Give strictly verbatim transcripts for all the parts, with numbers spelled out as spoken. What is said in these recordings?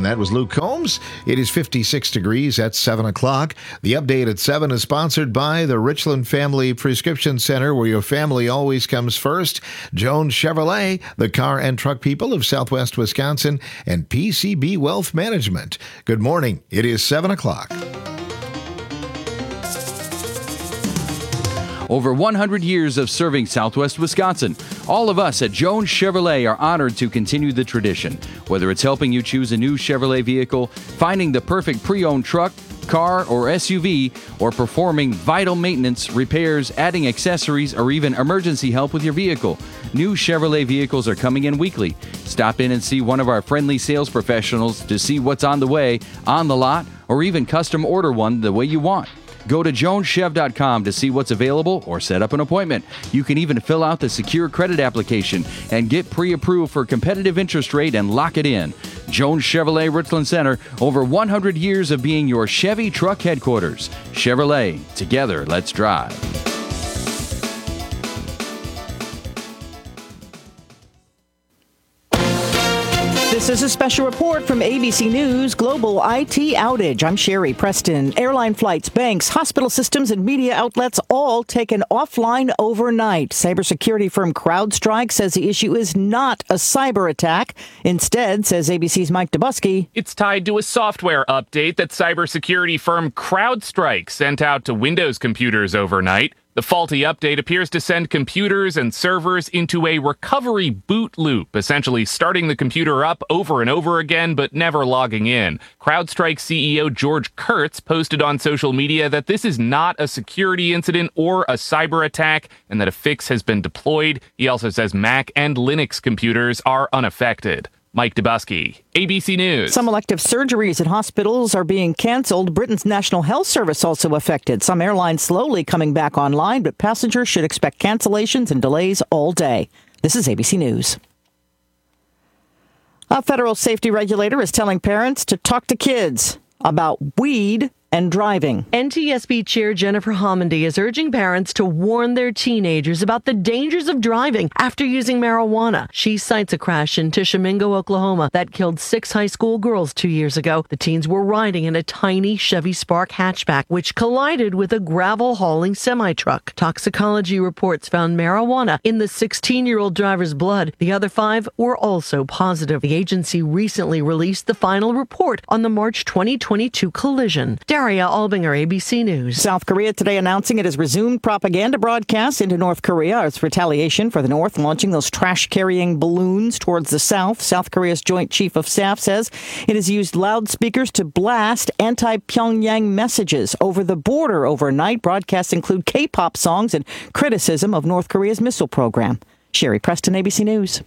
And that was Luke Combs. It is fifty-six degrees at seven o'clock. The update at seven is sponsored by the Richland Family Prescription Center, where your family always comes first. Jones Chevrolet, the car and truck people of Southwest Wisconsin, and P C B Wealth Management. Good morning. It is seven o'clock. Over one hundred years of serving Southwest Wisconsin. All of us at Jones Chevrolet are honored to continue the tradition. Whether it's helping you choose a new Chevrolet vehicle, finding the perfect pre-owned truck, car, or S U V, or performing vital maintenance, repairs, adding accessories, or even emergency help with your vehicle, new Chevrolet vehicles are coming in weekly. Stop in and see one of our friendly sales professionals to see what's on the way, on the lot, or even custom order one the way you want. Go to jones chev dot com to see what's available or set up an appointment. You can even fill out the secure credit application and get pre-approved for competitive interest rate and lock it in. Jones Chevrolet Richland Center, over one hundred years of being your Chevy truck headquarters. Chevrolet, together, let's drive. This is a special report from A B C News Global I T Outage. I'm Sherry Preston. Airline flights, banks, hospital systems, and media outlets all taken offline overnight. Cybersecurity firm CrowdStrike says the issue is not a cyber attack. Instead, says A B C's Mike Dubusky, it's tied to a software update that cybersecurity firm CrowdStrike sent out to Windows computers overnight. The faulty update appears to send computers and servers into a recovery boot loop, essentially starting the computer up over and over again, but never logging in. CrowdStrike C E O George Kurtz posted on social media that this is not a security incident or a cyber attack, and that a fix has been deployed. He also says Mac and Linux computers are unaffected. Mike Dubusky, A B C News. Some elective surgeries at hospitals are being canceled. Britain's National Health Service also affected. Some airlines slowly coming back online, but passengers should expect cancellations and delays all day. This is A B C News. A federal safety regulator is telling parents to talk to kids about weed and driving. N T S B Chair Jennifer Homendy is urging parents to warn their teenagers about the dangers of driving after using marijuana. She cites a crash in Tishomingo, Oklahoma, that killed six high school girls two years ago. The teens were riding in a tiny Chevy Spark hatchback, which collided with a gravel-hauling semi-truck. Toxicology reports found marijuana in the sixteen-year-old driver's blood. The other five were also positive. The agency recently released the final report on the March twenty twenty-two collision. Daria Albinger, A B C News. South Korea today announcing it has resumed propaganda broadcasts into North Korea. It's retaliation for the North launching those trash-carrying balloons towards the South. South Korea's Joint Chief of Staff says it has used loudspeakers to blast anti-Pyongyang messages over the border overnight. Broadcasts include K-pop songs and criticism of North Korea's missile program. Sherry Preston, A B C News.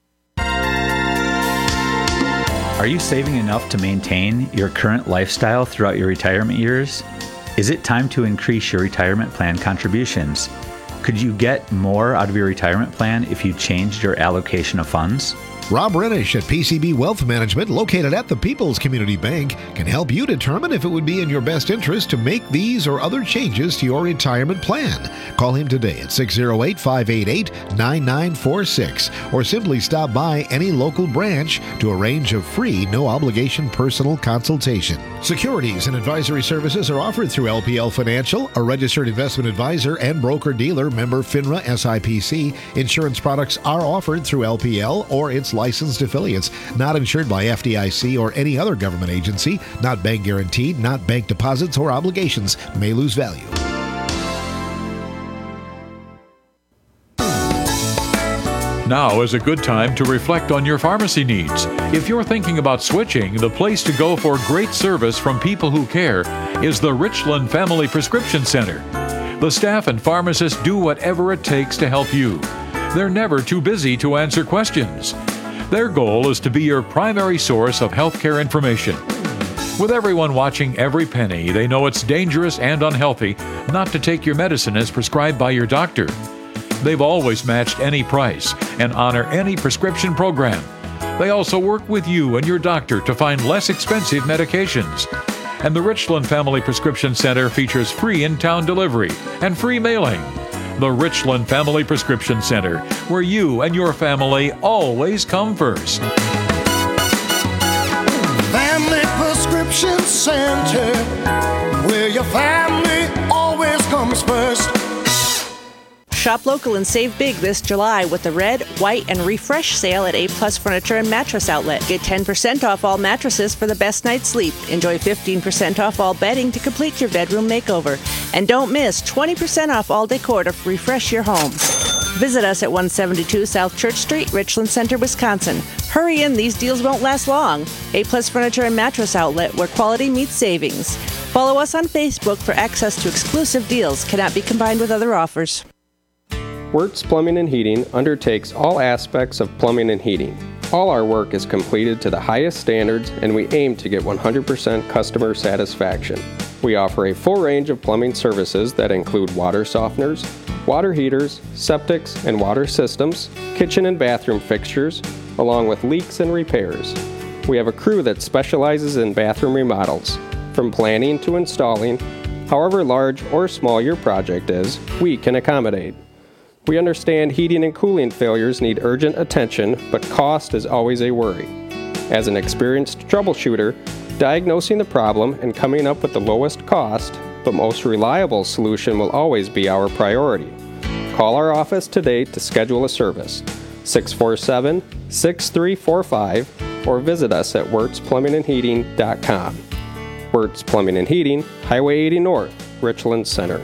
Are you saving enough to maintain your current lifestyle throughout your retirement years? Is it time to increase your retirement plan contributions? Could you get more out of your retirement plan if you changed your allocation of funds? Rob Renish at P C B Wealth Management, located at the People's Community Bank, can help you determine if it would be in your best interest to make these or other changes to your retirement plan. Call him today at six oh eight, five eight eight, nine nine four six or simply stop by any local branch to arrange a free, no-obligation personal consultation. Securities and advisory services are offered through L P L Financial, a registered investment advisor and broker-dealer, member FINRA S I P C. Insurance products are offered through L P L or its licensed affiliates, not insured by F D I C or any other government agency, not bank guaranteed, not bank deposits or obligations, may lose value. Now is a good time to reflect on your pharmacy needs. If you're thinking about switching, the place to go for great service from people who care is the Richland Family Prescription Center. The staff and pharmacists do whatever it takes to help you. They're never too busy to answer questions. Their goal is to be your primary source of healthcare information. With everyone watching every penny, they know it's dangerous and unhealthy not to take your medicine as prescribed by your doctor. They've always matched any price and honor any prescription program. They also work with you and your doctor to find less expensive medications. And the Richland Family Prescription Center features free in-town delivery and free mailing. The Richland Family Prescription Center, where you and your family always come first. Family Center, where your family always comes first. Shop local and save big this July with the Red, White, and Refresh sale at A Plus Furniture and Mattress Outlet. Get ten percent off all mattresses for the best night's sleep. Enjoy fifteen percent off all bedding to complete your bedroom makeover. And don't miss twenty percent off all decor to refresh your home. Visit us at one seventy-two South Church Street, Richland Center, Wisconsin. Hurry in, these deals won't last long. A Plus Furniture and Mattress Outlet, where quality meets savings. Follow us on Facebook for access to exclusive deals. Cannot be combined with other offers. Wirtz Plumbing and Heating undertakes all aspects of plumbing and heating. All our work is completed to the highest standards, and we aim to get one hundred percent customer satisfaction. We offer a full range of plumbing services that include water softeners, water heaters, septics and water systems, kitchen and bathroom fixtures, along with leaks and repairs. We have a crew that specializes in bathroom remodels. From planning to installing, however large or small your project is, we can accommodate. We understand heating and cooling failures need urgent attention, but cost is always a worry. As an experienced troubleshooter, diagnosing the problem and coming up with the lowest cost, but most reliable solution will always be our priority. Call our office today to schedule a service, six four seven, six three four five, or visit us at wirtz plumbing and heating dot com. Wirtz Plumbing and Heating, Highway eighty North, Richland Center.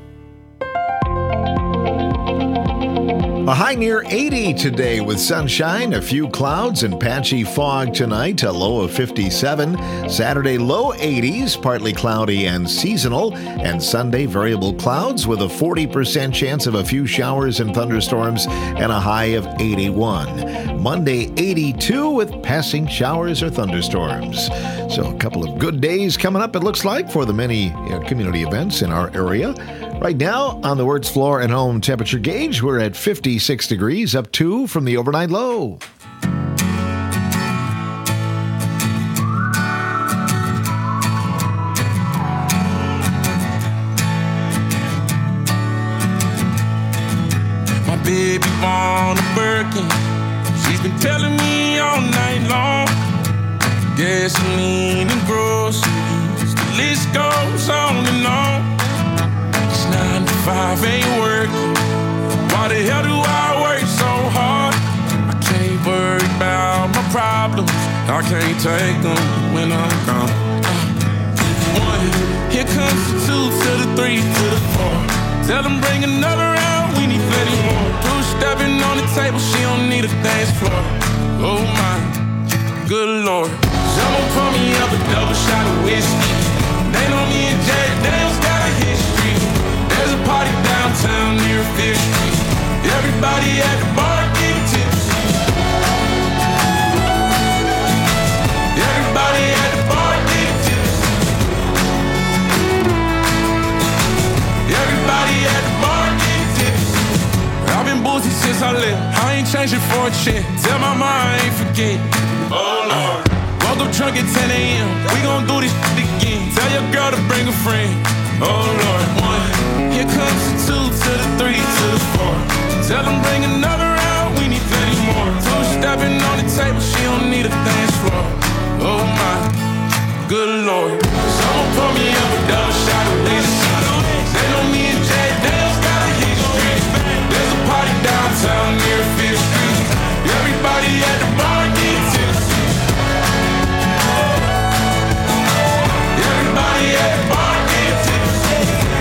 A high near eighty today with sunshine, a few clouds and patchy fog tonight, a low of fifty-seven. Saturday, low eighties, partly cloudy and seasonal. And Sunday, variable clouds with a forty percent chance of a few showers and thunderstorms and a high of eighty-one. Monday, eighty-two with passing showers or thunderstorms. So a couple of good days coming up, it looks like, for the many uh, community events in our area. Right now, on the Wirtz Floor and Home temperature gauge, we're at fifty-six degrees, up two from the overnight low. My baby on a Birkin, she's been telling me all night long. Gasoline and groceries, the list goes on and on. Nine to five ain't working. Why the hell do I work so hard? I can't worry about my problems. I can't take them when I'm gone. Uh, one, here comes the two to the three to the four. Tell them bring another round, we need plenty more. Two stepping on the table, she don't need a dance floor. Oh my, good Lord. Someone pour me up a double shot of whiskey. They know me and Jack Daniels got a history. There's a party downtown near Fifth Street. Everybody at the bar getting tipsy. Everybody at the bar getting tipsy. Everybody at the bar getting tipsy. I've been boozy since I left. I ain't changing for a check. Tell my mom I ain't forget. Oh Lord. Woke up drunk at ten a.m. We gon' do this shit again. Tell your girl to bring a friend. Oh Lord. One. Here comes the two to the three to the four. Tell them bring another round, we need plenty more. Two stepping on the table, she don't need a dance floor. Oh my, good Lord. Someone pour me up a double shot of whiskey. They know me and Jack Daniels got a history. There's a party downtown near Fifth Street. Everybody at the bar get tipsy. Everybody at the bar get tipsy.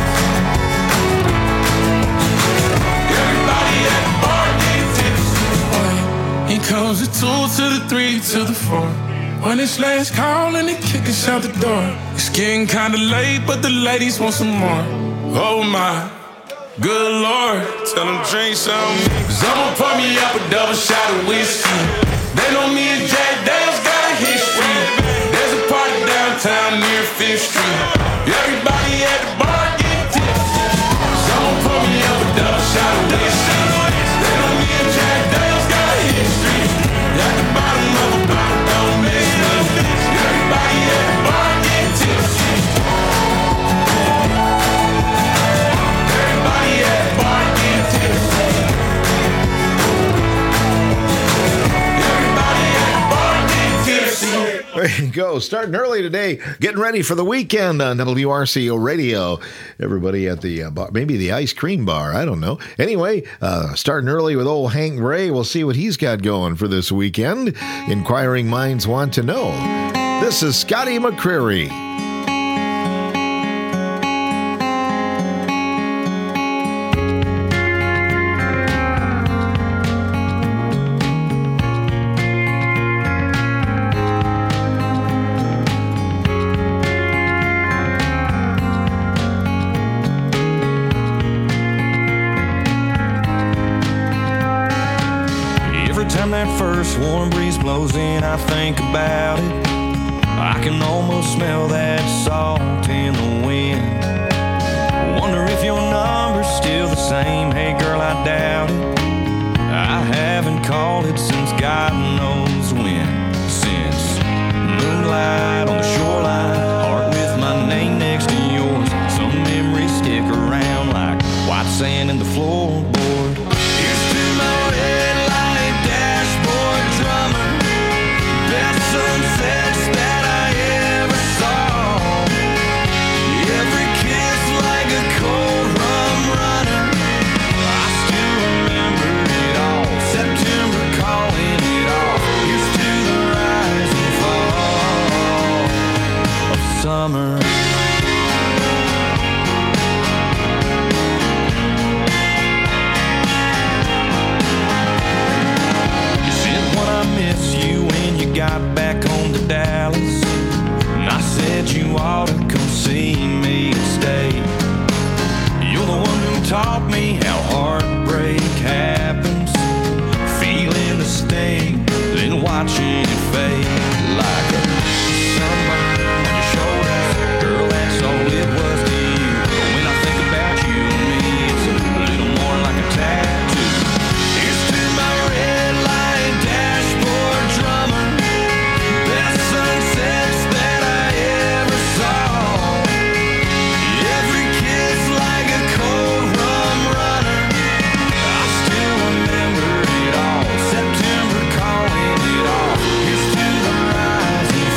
Here comes the two to the three to the four. When it's last call and they kick us out the door. It's getting kinda late, but the ladies want some more. Oh my, good Lord. Tell them drink some. Someone pour me up a double shot of whiskey. They know me and Jack Daniels got a history. There's a party downtown near Fifth Street. Everybody at the bar get tipsy. Someone pour me up a double shot of whiskey. They know me and Jack Daniels got a history. At the bottom of a bottle, don't miss nothing. Everybody at the bar get tipsy. Everybody at the bar get tipsy. Everybody at the bar get tipsy. go. Starting early today, getting ready for the weekend on W R C O Radio. Everybody at the uh, bar, maybe the ice cream bar, I don't know. Anyway, uh, starting early with old Hank Ray. We'll see what he's got going for this weekend. Inquiring minds want to know. This is Scotty McCreery. Warm breeze blows in, I think about it. I can almost smell that salt in the wind. Wonder if your number's still the same. Hey girl, I doubt it. I haven't called it since God knows when. Since moonlight on the shoreline, heart with my name next to yours. Some memories stick around like white sand in the floorboard. Here's to my red light dashboard drummer, best sunsets that I ever saw. Every kiss like a cold rum runner. I still remember it all. September calling it off. Here's to the rise and fall of summer. Got back home to Dallas, and I said you ought to come see me and stay. You're the one who taught me how heartbreak happens, feeling the sting, then watching it fade like a sunburn on your shoulders. Girl, that's all it was to you. But when I think about you and me, it's a little more like a tattoo. Here's to my red light dashboard drummer, sunsets that I ever saw. Every kiss like a cold rum runner. I still remember it all. September calling it off. Here's to the rise and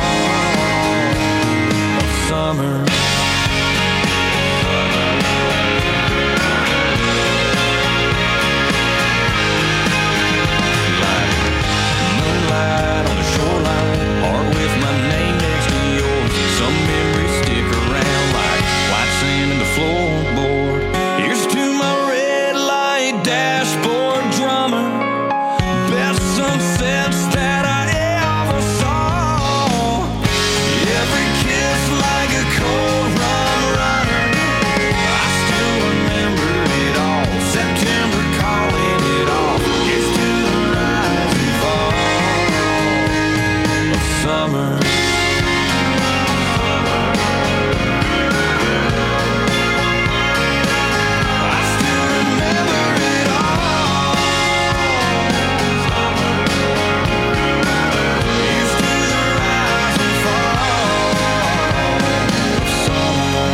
fall of summer. Like moonlight on the shoreline, heart with my name next to yours. Some memories stick around like white sand in the floorboard. Here's to my red light dashboard drummer, best sunsets that I ever saw. Every kiss like a cold rum runner. I still remember it all. September calling it off. Here's to the rise and fall of summer. I still remember it all. Here's to the rise and fall of summer.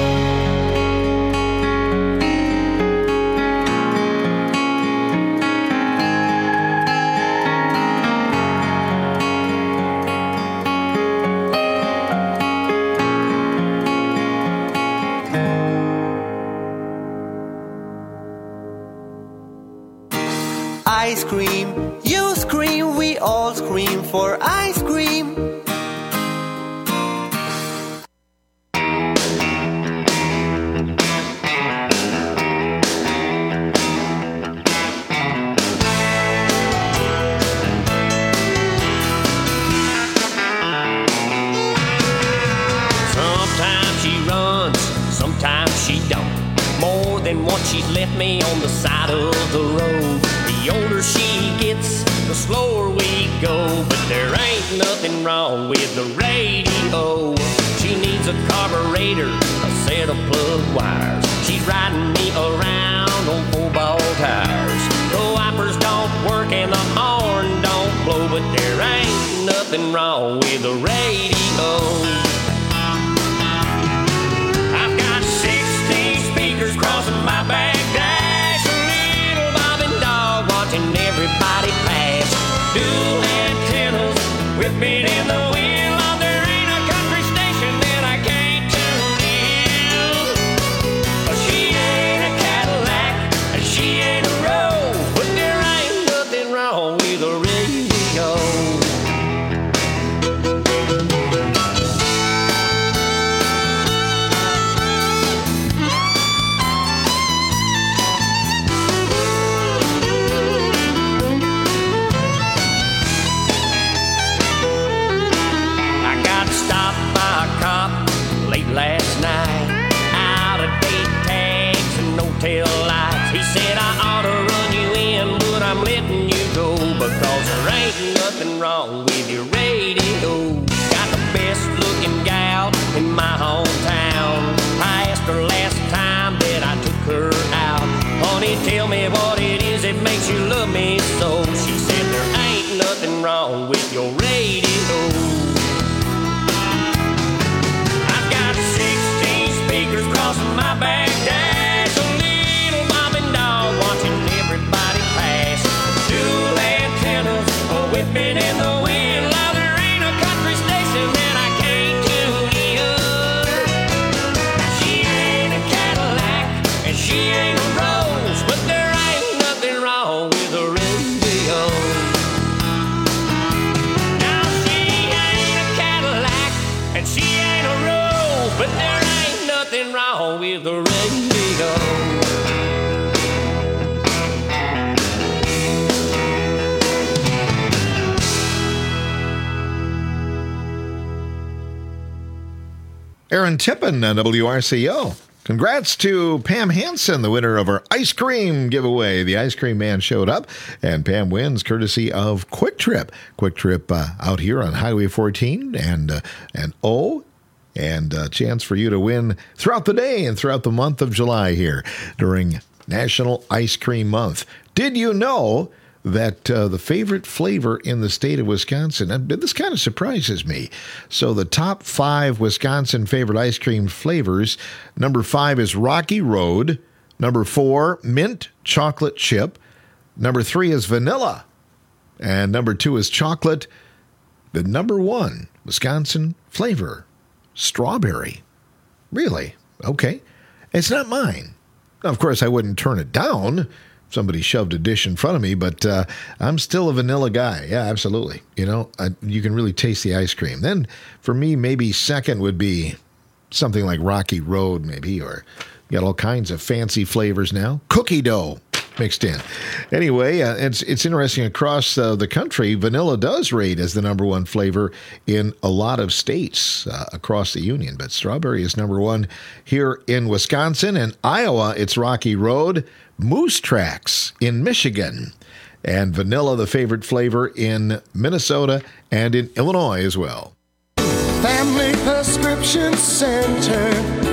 Ice cream, you scream, we all scream for ice cream. Sometimes she runs, sometimes she don't. More than once she's left me on the side of the road. The older she gets, the slower we go. But there ain't nothing wrong with the radio. She needs a carburetor, a set of plug wires. She's riding me around on four-ball tires. The wipers don't work and the horn don't blow. But there ain't nothing wrong with the radio. I've got sixty speakers crossing my back dash. A little bobbing dog watching everybody pass. Dual antennas whipping in the wheel of tail lights. He said I ought to run you in, but I'm letting you go because there ain't nothing wrong with your radio. Got the best looking gal in my hometown. I asked her last time that I took her out, honey, tell me what it is that makes you love me so. She said there ain't nothing wrong with your radio. I've got sixteen speakers crossing my back dash, a little bobbing dog watching everybody pass, dual antennas whipping in the wind. Now there ain't a country station that I can't tune in. She ain't a Cadillac and she ain't a Rose, but there ain't nothing wrong with a radio. Now she ain't a Cadillac and she ain't a Rose, but there ain't nothing wrong with the radio. Aaron Tippin on W R C O. Congrats to Pam Hansen, the winner of our ice cream giveaway. The ice cream man showed up, and Pam wins courtesy of Quick Trip. Quick Trip uh, out here on Highway fourteen and uh, and O, and a chance for you to win throughout the day and throughout the month of July here during National Ice Cream Month. Did you know that uh, the favorite flavor in the state of Wisconsin, and this kind of surprises me. So the top five Wisconsin favorite ice cream flavors, number five is Rocky Road. Number four, mint chocolate chip. Number three is vanilla. And number two is chocolate. The number one Wisconsin flavor, strawberry. Really? Okay. It's not mine. Now, of course, I wouldn't turn it down. Somebody shoved a dish in front of me, but uh, I'm still a vanilla guy. Yeah, absolutely. You know, I, you can really taste the ice cream. Then for me, maybe second would be something like Rocky Road, maybe, or you got all kinds of fancy flavors now. Cookie dough mixed in. Anyway, uh, it's it's interesting across uh, the country, vanilla does rate as the number one flavor in a lot of states uh, across the union, but strawberry is number one here in Wisconsin. And Iowa, it's Rocky Road. Moose Tracks in Michigan, and vanilla, the favorite flavor in Minnesota and in Illinois as well. Family Prescription Center,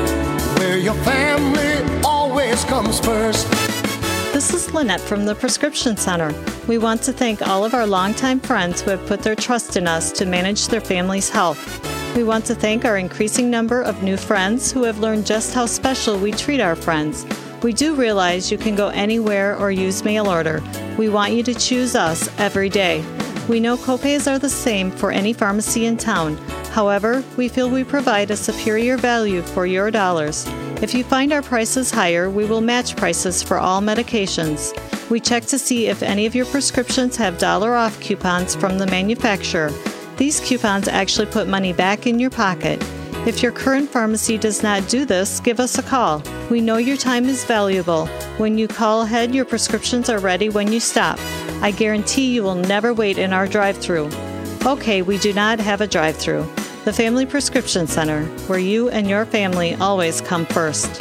where your family always comes first. This is Lynette from the Prescription Center. We want to thank all of our longtime friends who have put their trust in us to manage their family's health. We want to thank our increasing number of new friends who have learned just how special we treat our friends. We do realize you can go anywhere or use mail order. We want you to choose us every day. We know copays are the same for any pharmacy in town. However, we feel we provide a superior value for your dollars. If you find our prices higher, we will match prices for all medications. We check to see if any of your prescriptions have dollar off coupons from the manufacturer. These coupons actually put money back in your pocket. If your current pharmacy does not do this, give us a call. We know your time is valuable. When you call ahead, your prescriptions are ready when you stop. I guarantee you will never wait in our drive-thru. Okay, we do not have a drive-thru. The Family Prescription Center, where you and your family always come first.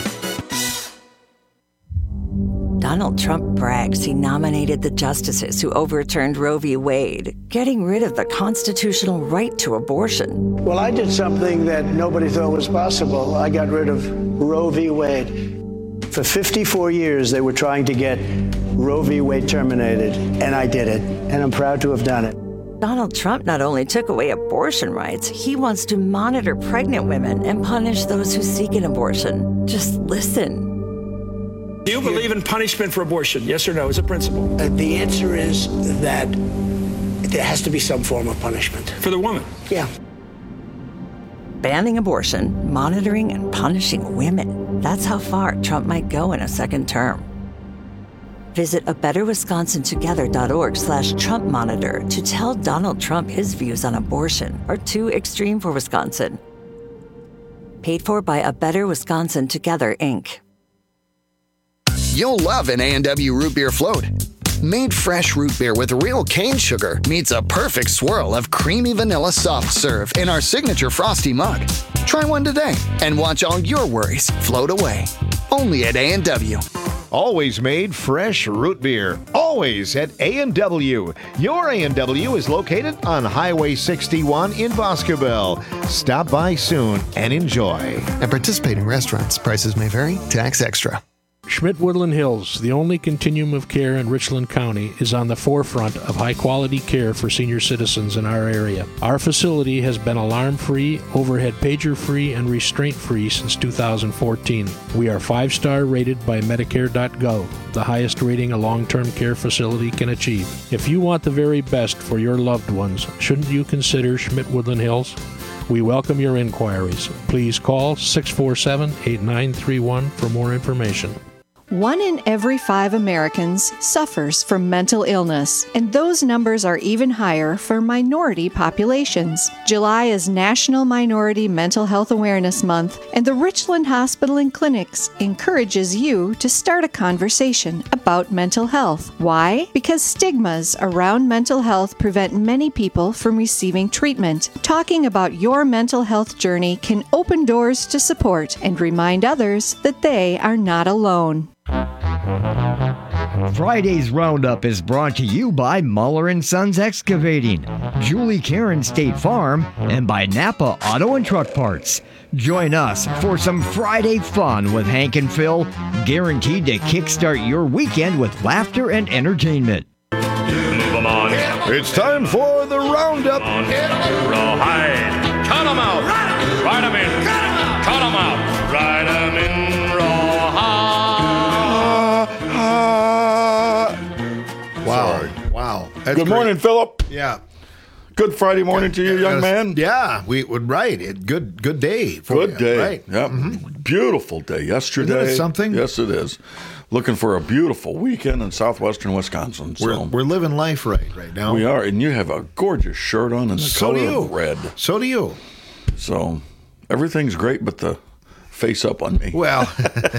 Donald Trump brags he nominated the justices who overturned Roe v. Wade, getting rid of the constitutional right to abortion. Well, I did something that nobody thought was possible. I got rid of Roe v. Wade. For fifty-four years, they were trying to get Roe v. Wade terminated, and I did it, and I'm proud to have done it. Donald Trump not only took away abortion rights, he wants to monitor pregnant women and punish those who seek an abortion. Just listen. Do you believe in punishment for abortion? Yes or no, as a principle? Uh, the answer is that there has to be some form of punishment. For the woman? Yeah. Banning abortion, monitoring and punishing women. That's how far Trump might go in a second term. Visit a better wisconsin together dot org slash Trump monitor to tell Donald Trump his views on abortion are too extreme for Wisconsin. Paid for by A Better Wisconsin Together, Incorporated. You'll love an A and W root beer float. Made fresh root beer with real cane sugar meets a perfect swirl of creamy vanilla soft serve in our signature frosty mug. Try one today and watch all your worries float away. only at A and W. Always made fresh root beer. Always at A and W. Your A and W is located on Highway sixty-one in Boscobel. Stop by soon and enjoy. At participating restaurants, prices may vary. Tax extra. Schmidt Woodland Hills, the only continuum of care in Richland County, is on the forefront of high-quality care for senior citizens in our area. Our facility has been alarm-free, overhead pager-free, and restraint-free since two thousand fourteen. We are five-star rated by Medicare dot gov, the highest rating a long-term care facility can achieve. If you want the very best for your loved ones, shouldn't you consider Schmidt Woodland Hills? We welcome your inquiries. Please call six four seven, eight nine three one for more information. One in every five Americans suffers from mental illness, and those numbers are even higher for minority populations. July is National Minority Mental Health Awareness Month, and the Richland Hospital and Clinics encourages you to start a conversation about mental health. Why? Because stigmas around mental health prevent many people from receiving treatment. Talking about your mental health journey can open doors to support and remind others that they are not alone. Friday's Roundup is brought to you by Muller and Sons Excavating, Julie Karen State Farm, and by Napa Auto and Truck Parts. Join us for some Friday fun with Hank and Phil, guaranteed to kickstart your weekend with laughter and entertainment. Move 'em on. It's time for the Roundup. Rawhide. Cut 'em out. Ride 'em in. Cut 'em out. Ride 'em in. Rawhide. Wow. Wow. That's Good morning, great. Philip. Yeah. Good Friday morning to you, young man. Yeah, we would right. It good good day for Good you. day. Right. Yep. Mm-hmm. Beautiful day yesterday. Isn't it something? Yes, it is. Looking for a beautiful weekend in southwestern Wisconsin. So. We're we're living life right right now. We are, and you have a gorgeous shirt on in the So color do you. of red. So do you. So everything's great, but the face up on me. Well,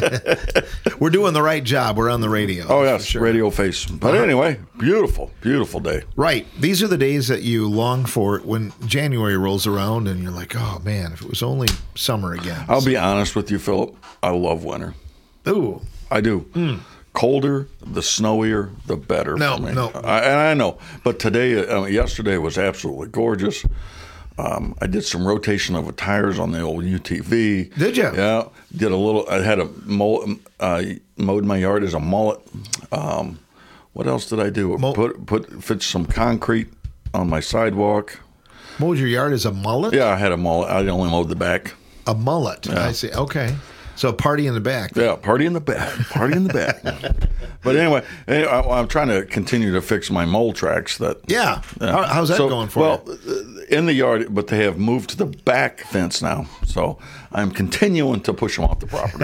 we're doing the right job. We're on the radio. Oh, yes, sure. Radio face. But Uh-huh. anyway, beautiful, beautiful day. Right. These are the days that you long for when January rolls around and you're like, oh, man, if it was only summer again. I'll be honest with you, Philip. I love winter. Ooh. I do. Mm. Colder, the snowier, the better No, for me. no. I, and I know. But today, uh, yesterday was absolutely gorgeous. Um, I did some rotation of tires on the old U T V. Did you? Yeah. Did a little. I had a mow, uh, mowed my yard as a mullet. Um, what else did I do? Mo- put put fit some concrete on my sidewalk. Mowed your yard as a mullet? Yeah, I had a mullet. I only mowed the back. A mullet. Yeah. I see. Okay. So a party in the back. Yeah, party in the back. Party in the back. But anyway, anyway I, I'm trying to continue to fix my mole tracks. That Yeah. How, how's that So, going for well, you? in the yard, but they have moved to the back fence now. So I'm continuing to push them off the property.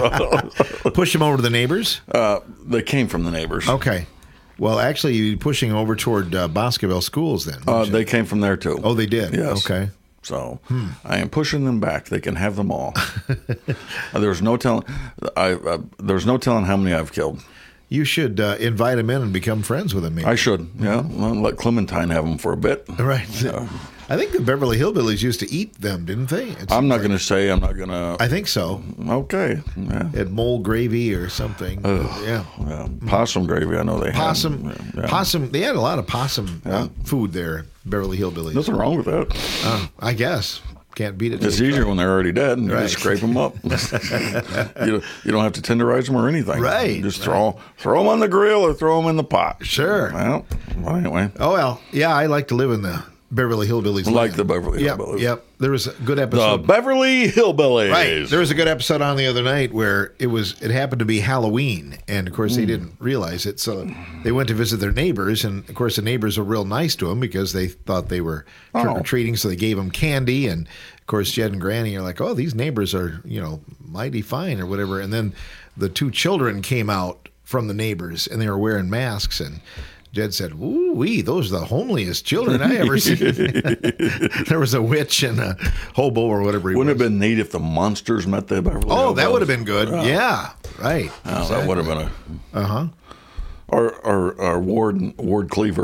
So, push them over to the neighbors? Uh, they came from the neighbors. Okay. Well, actually, you're pushing over toward uh, Boscobel schools then. Uh, they came from there too. Oh, they did? Yes. Okay. So Hmm. I am pushing them back. They can have them all. uh, there's no telling. I uh, there's no telling how many I've killed. You should uh, invite them in and become friends with them. Maybe. I should. Yeah. Well, let Clementine have them for a bit. Right. Uh, I think the Beverly Hillbillies used to eat them, didn't they? It's I'm not like- going to say. I'm not going to. I think so. Okay. Yeah. Had mole gravy or something. Ugh. Yeah. Yeah. Possum gravy. I know they Possum. had. Yeah. Possum. They had a lot of possum uh, food there. Beverly Hillbillies. Nothing wrong with that. Uh, I guess. Can't beat it. It's easier when they're already dead, and you Right. just scrape them up. you, don't, you don't have to tenderize them or anything. Right, Just throw throw them on the grill or throw them in the pot. Sure. Well, well anyway. Oh, well. Yeah, I like to live in the Beverly Hillbillies. Like land. the Beverly Yep, Hillbillies. Yep. There was a good The episode. Beverly Hillbillies. Right. There was a good episode on the other night where it was it happened to be Halloween, and of course Hmm. they didn't realize it. So they went to visit their neighbors, and of course the neighbors were real nice to them because they thought they were trick or treating, so they gave them candy. And of course Jed and Granny are like, "Oh, these neighbors are you know mighty fine or whatever." And then the two children came out from the neighbors, and they were wearing masks and. Jed said, "Ooh wee, those are the homeliest children I ever seen." There was a witch and a hobo or whatever he Wouldn't was. have been neat if the monsters met the Beverly Oh, that Hillbillies. would have been good. Yeah. Yeah, right. Oh, that would have been a. Uh huh. Or, or, or Ward Ward Cleaver.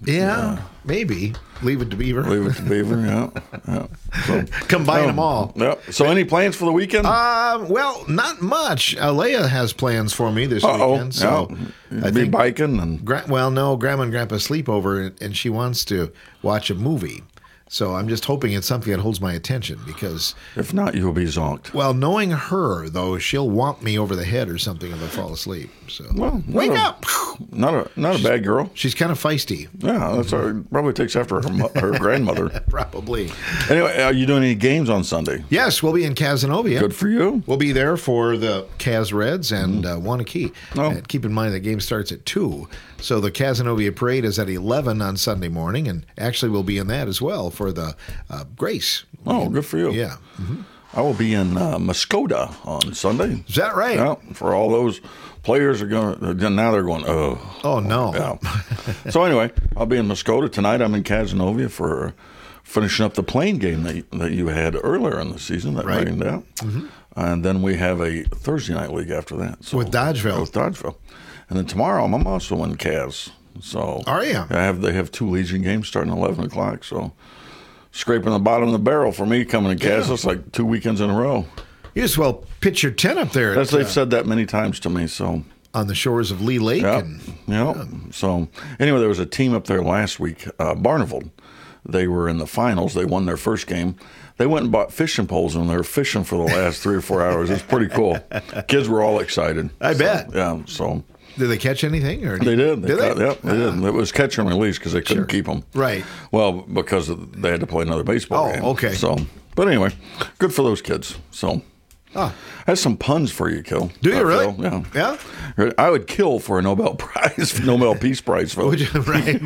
Yeah, yeah. maybe. Leave it to Beaver. Leave it to Beaver, yeah. yeah. So, Combine um, them all. Yeah. So any plans for the weekend? Uh, well, not much. Uh, Leia has plans for me this Uh-oh. weekend. So yeah. I Be think, biking and gra- well, no, Grandma and Grandpa sleep over, and, and she wants to watch a movie. So I'm just hoping it's something that holds my attention because if not, you'll be zonked. Well, knowing her though, she'll whomp me over the head or something if I fall asleep. So well, wake a, up! Not a not she's, a bad girl. She's kind of feisty. Yeah, that's our, probably takes after her her grandmother. Probably. Anyway, are you doing any games on Sunday? Yes, we'll be in Cazenovia. Good for you. We'll be there for the Caz Reds and uh, Wanakee. Oh. And keep in mind the game starts at two. So the Cazenovia parade is at eleven on Sunday morning, and actually we'll be in that as well for the uh, Grace. Oh, good for you. Yeah. Mm-hmm. I will be in uh, Muskota on Sunday. Is that right? Yeah, for all those players are going. Now they're going. Oh, oh no. Yeah. So anyway, I'll be in Muskota tonight. I'm in Cazenovia for finishing up the plane game that you, that you had earlier in the season that right. rained out, mm-hmm. and then we have a Thursday night league after that. So with Dodgeville. With Dodgeville, and then tomorrow I'm also in Caz. So are you? I have they have two Legion games starting at eleven o'clock. So. Scraping the bottom of the barrel for me coming to Caz. That's like two weekends in a row. You just well pitch your tent up there. That's at, they've uh, said that many times to me. So on the shores of Lee Lake. Yep. And, yep. Yeah. So anyway, there was a team up there last week, uh, Barneveld. They were in the finals. They won their first game. They went and bought fishing poles and they were fishing for the last three or four hours. It's pretty cool. Kids were all excited. I so, bet. Yeah. So. Did they catch anything? Or they did. They did caught, they? Yep, they ah. did. It was catch and release because they couldn't sure. keep them. Right. Well, because they had to play another baseball oh, game. Oh, okay. So, but anyway, good for those kids. So, oh. I have some puns for you, Kill. Do you uh, really? Phil. Yeah. Yeah. I would kill for a Nobel Prize, Nobel Peace Prize, Phil. Would you? Right.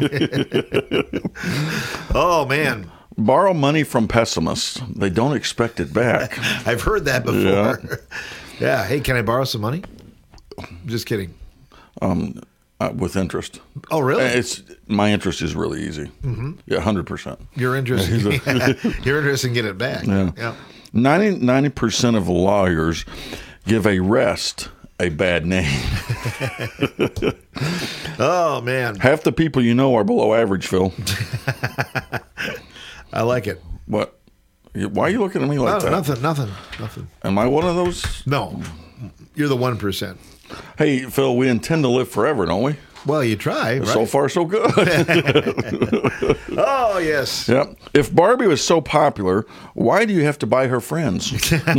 Oh man. Borrow money from pessimists. They don't expect it back. I've heard that before. Yeah. yeah. Hey, can I borrow some money? Just kidding. Um. Uh, with interest. Oh, really? It's my interest is really easy. Mm-hmm. Yeah, one hundred percent. You're interested. yeah. You're interested in getting it back. Yeah. yeah. ninety percent of lawyers give a rest a bad name. Oh, man. Half the people you know are below average, Phil. I like it. What? Why are you looking at me like no, that? Nothing, nothing, nothing. Am I one of those? No. You're the one percent. Hey, Phil, we intend to live forever, don't we? Well, you try. So right? far, so good. Oh, yes. Yep. If Barbie was so popular, why do you have to buy her friends?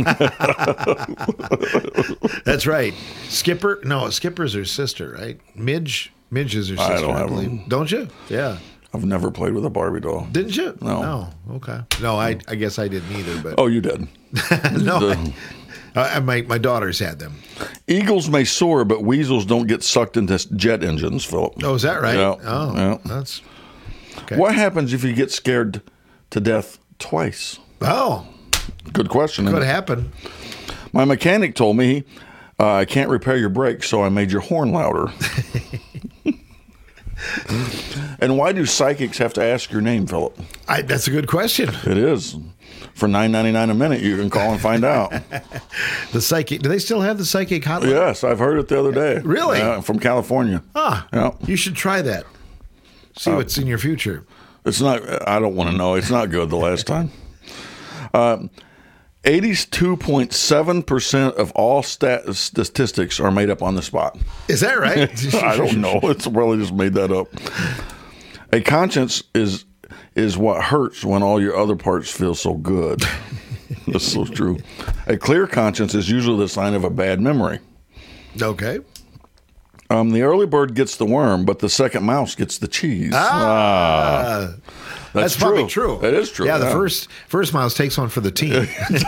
That's right. Skipper? No, Skipper's her sister, right? Midge? Midge is her sister, I don't I have believe. them. Don't you? Yeah. I've never played with a Barbie doll. Didn't you? No. No. Okay. No, I I guess I didn't either. But Oh, you did. no. The- I, my my daughters had them. Eagles may soar, but weasels don't get sucked into jet engines, Philip. Oh, is that right? Yeah. Oh, Yeah. that's okay. What happens if you get scared to death twice? Oh, Good question. could isn't it? happen. My mechanic told me uh, I can't repair your brakes, so I made your horn louder. And why do psychics have to ask your name, Philip? I, that's a good question. It is. For nine ninety-nine a minute, you can call and find out. The psychic. Do they still have the psychic hotline? Yes, I've heard it the other day. Really? Uh, from California. Ah, Yeah. you should try that. See Uh, what's in your future. It's not, I don't want to know. It's not good the last time. Uh, eighty-two point seven percent of all stat- statistics are made up on the spot. Is that right? I don't know. It's probably just made that up. A conscience is is what hurts when all your other parts feel so good. That's so true. A clear conscience is usually the sign of a bad memory. Okay. Um, the early bird gets the worm, but the second mouse gets the cheese. Ah, that's, that's true. probably true. It is true. Yeah, the first first mouse takes one for the team.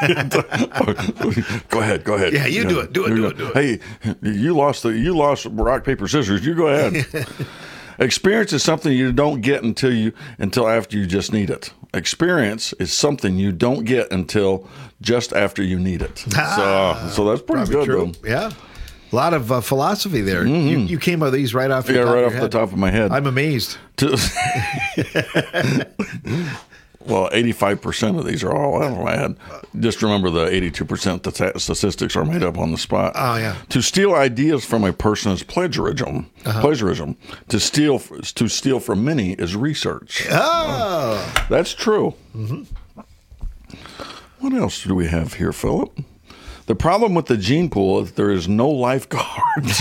Go ahead. Go ahead. Yeah, you do it. Do it. Do it. Do it. Hey, you lost the you lost rock paper scissors. You go ahead. Experience is something you don't get until you until after you just need it. Experience is something you don't get until just after you need it. Ah, so, so that's pretty probably good, true. though. Yeah. A lot of uh, philosophy there. Mm-hmm. You, you came up with these right off the Yeah, top right of off your the head. top of my head. I'm amazed. To- Well, eighty-five percent of these are all out of my head. Just remember the eighty-two percent that statistics are made up on the spot. Oh, yeah. To steal ideas from a person is plagiarism. Uh-huh. Plagiarism. To steal to steal from many is research. Oh. That's true. Mm-hmm. What else do we have here, Philip? The problem with the gene pool is there is no lifeguards.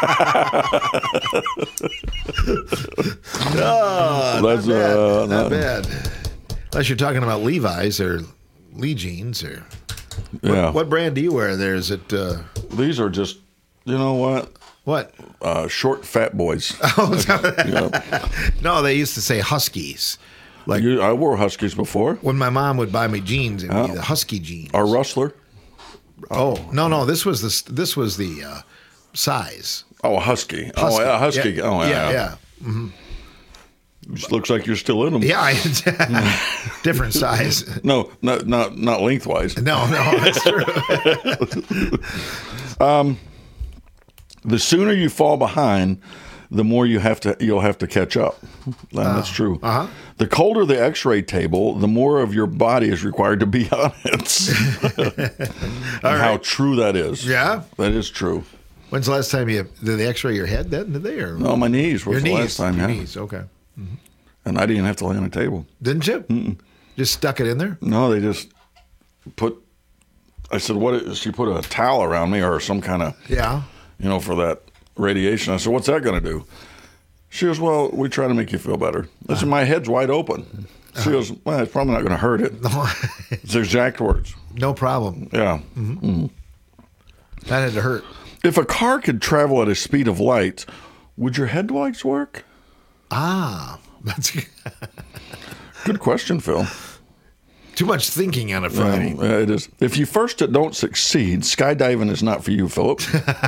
Oh, That's, not bad. uh, not not- bad. Unless you're talking about Levi's or Lee jeans or what, Yeah. what brand do you wear there? Is it uh, These are just, you know what? What? Uh, short, fat boys. Oh, Yeah. no, they used to say Huskies. Like You- I wore Huskies before. when my mom would buy me jeans, it would be Oh. the Husky jeans. Or Rustler. Oh no, no, this was the this was the uh, size. Oh, Husky. Oh, Husky. yeah, Husky. Yeah. Oh, yeah. Yeah, yeah. Mm-hmm. Just looks like you're still in them. Yeah, I, different size. No, not not not lengthwise. No, no, that's true. um, the sooner you fall behind, the more you have to you'll have to catch up. And that's true. Uh-huh. The colder the X-ray table, the more of your body is required to be on it. And how true that is. Yeah? That is true. When's the last time you did they X-ray your head? Then did they? Or? No, my knees was Your the knees. last time. Your Yeah. knees. Okay. Mm-hmm. And I didn't have to lay on a table. Didn't you? Mm-mm. Just stuck it in there. No, they just put. I said, "What?" Is, she put a towel around me or some kind of, Yeah. you know, for that radiation. I said, "What's that going to do?" She goes, "Well, we try to make you feel better." I said, "My head's wide open." She goes, "Well, it's probably not going to hurt it." No. It's the exact words. No problem. Yeah. Mhm. Mhm. That had to hurt. If a car could travel at a speed of light, would your headlights work? Ah, that's Good question, Phil. too much thinking on a Friday. Yeah, it is. If you first don't succeed, skydiving is not for you, Philip.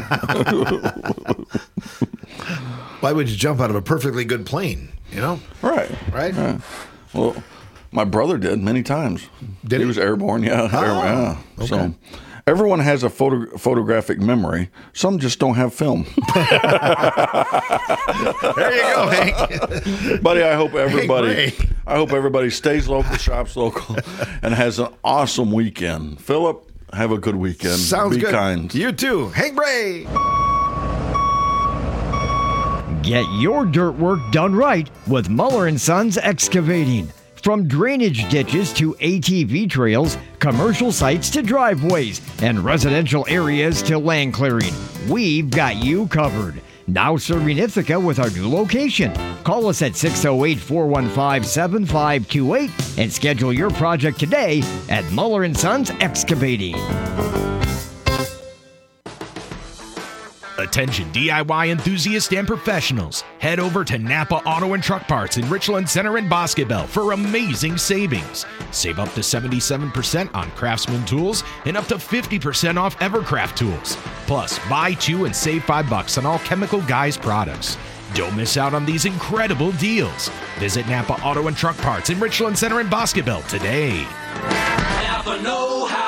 Why would you jump out of a perfectly good plane? You know? Right. Right? Yeah. Well, my brother did many times. Did he? he? was airborne, yeah. Oh, airborne, yeah. okay. So everyone has a photo, photographic memory. Some just don't have film. There you go, Hank. Buddy, I hope everybody Ray. I hope everybody stays local, shops local, and has an awesome weekend. Philip, have a good weekend. Sounds Be good. kind. You too. Hank Bray. Get your dirt work done right with Muller and Sons Excavating. From drainage ditches to A T V trails, commercial sites to driveways, and residential areas to land clearing, we've got you covered. Now serving Ithaca with our new location. Call us at six oh eight, four one five, seven five two eight and schedule your project today at Muller and Sons Excavating. Attention D I Y enthusiasts and professionals. Head over to Napa Auto and Truck Parts in Richland Center and Boscobel for amazing savings. Save up to seventy-seven percent on Craftsman tools and up to fifty percent off Evercraft tools. Plus, buy two and save five bucks on all Chemical Guys products. Don't miss out on these incredible deals. Visit Napa Auto and Truck Parts in Richland Center and Boscobel today. Napa know-how.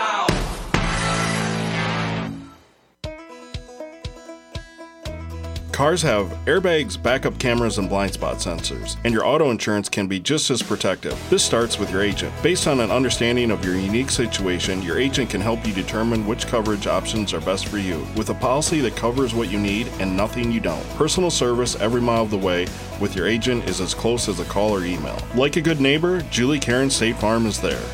Cars have airbags, backup cameras, and blind spot sensors, and your auto insurance can be just as protective. This starts with your agent. Based on an understanding of your unique situation, your agent can help you determine which coverage options are best for you, with a policy that covers what you need and nothing you don't. Personal service every mile of the way with your agent is as close as a call or email. Like a good neighbor, Julie Karen State Farm is there.